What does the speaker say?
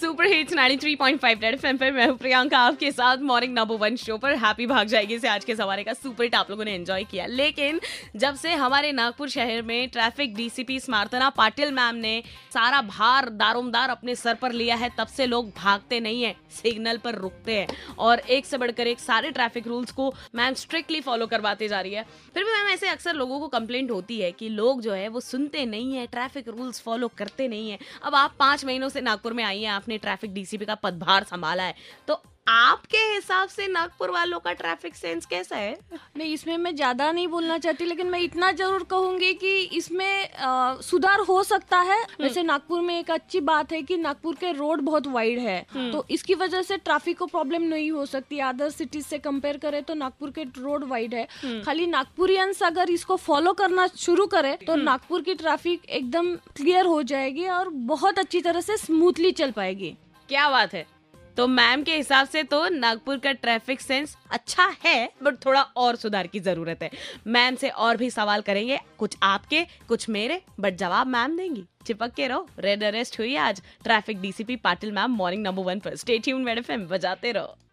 Super hits 93.5 red FM पर मैं हूं प्रियंका आपके साथ मॉर्निंग नंबर 1 शो पर। हैप्पी भाग जाएगी से आज के सवारे का सुपर हिट आप लोगों ने एंजॉय किया। लेकिन जब से हमारे नागपुर शहर में traffic DCP Smartana Patil ma'am ने सारा भार दारोमदार अपने सर पर लिया है, तब से लोग भागते नहीं है, सिग्नल पर रुकते हैं और एक से बढ़कर एक सारे ट्रैफिक रूल्स को मैम स्ट्रिक्टली फॉलो करवाते जा रही है। फिर भी मैम ऐसे अक्सर लोगों को कंप्लेंट होती है कि लोग जो है वो सुनते नहीं है, ट्रैफिक रूल्स फॉलो करते नहीं है। अब आप 5 महीनों से नागपुर में आई हैं, आपने ट्रैफिक डीसीपी का पदभार संभाला है, तो आपके हिसाब से नागपुर वालों का ट्रैफिक सेंस कैसा है? नहीं, इसमें मैं ज़्यादा नहीं बोलना चाहती, लेकिन मैं इतना जरूर कहूँगी कि इसमें सुधार हो सकता है। वैसे नागपुर में एक अच्छी बात है कि नागपुर के रोड बहुत वाइड है, तो इसकी वजह से ट्रैफिक को प्रॉब्लम नहीं हो सकती। अदर सिटीज से कंपेयर करें तो नागपुर के रोड वाइड है। खाली नागपुरियंस अगर इसको फॉलो करना शुरू करें तो नागपुर की ट्रैफिक एकदम क्लियर हो जाएगी और बहुत अच्छी तरह से स्मूथली चल पाएगी। क्या बात है। तो मैम के हिसाब से तो नागपुर का ट्रैफिक सेंस अच्छा है, बट थोड़ा और सुधार की जरूरत है। मैम से और भी सवाल करेंगे, कुछ आपके कुछ मेरे, बट जवाब मैम देंगी। चिपक के रहो। रेड अरेस्ट हुई आज traffic DCP Patil ma'am morning number 1 पर। स्टे ट्यून्ड रेड एफएम बजाते रहो।